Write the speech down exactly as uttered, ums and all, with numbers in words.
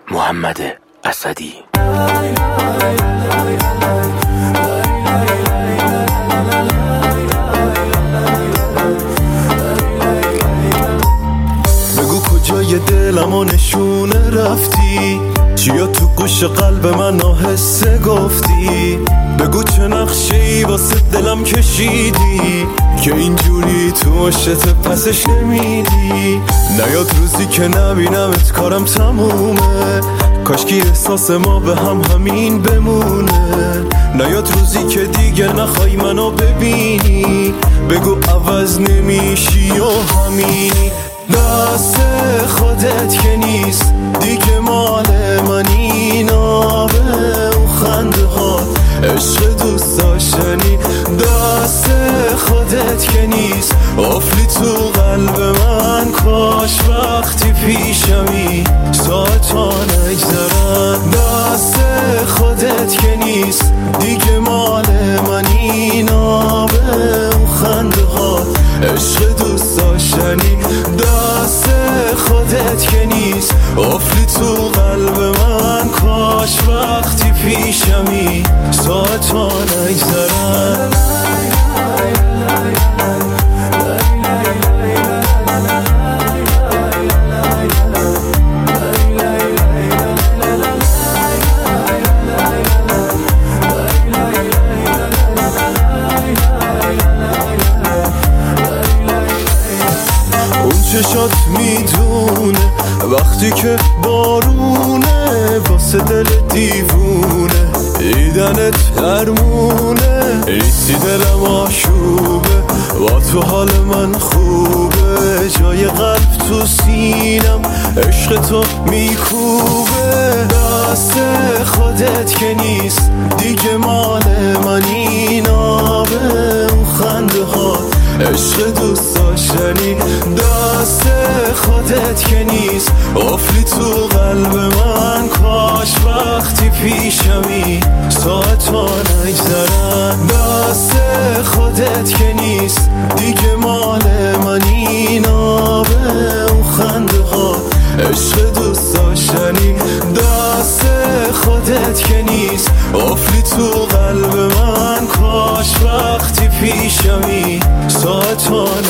محمد اسدی. بگو کجای دلمو نشونه رفتی، چیا تو گوش قلب من آهسته گفتی. بگو چه نقشه‌ای واسه دلم کشیدی که اینجوری تو عشقت پسش نمیدی. نیاد روزی که نبینمت کارم تمومه، کاشکی احساس ما به هم همین بمونه. نیاد روزی که دیگه نخوای منو ببینی، بگو عوض نمیشی و همینی. دست خودت که نیست دیگه مال من، اینا به اون خنده ها عشق دوست داشتنی. دست خودت که نیست افلی تو قلب من، کاش وقتی پیشمی ساعتا نگذرن. دست خودت که نیست دیگه مال من، اینا به اون خنده ها عشق دوست داشتنی. دست خودت که نیست افلی تو قلب من، کاش وقتی پیشمی ساعتا نگذرن. چشات میدونه وقتی که بارونه، واسه دل دیوونه دیدنت درمونه. ایسی دلم آشوبه با تو حال من خوبه، جای قلب تو سینم عشق تو میکوبه. دست خودت که نیست دیگه مال من، اینا به اون خنده ها عشق دوست داشتنی. دست خودت که نیست افلی تو قلب من، کاش وقتی پیشمی ساعتا نگذرن. دست خودت که نیست دیگه مال من، اینا به اون خنده ها عشق دوست داشتنی. دست خودت که نیست افلی تو قلب من، کاش وقتی پیشمی ساعتا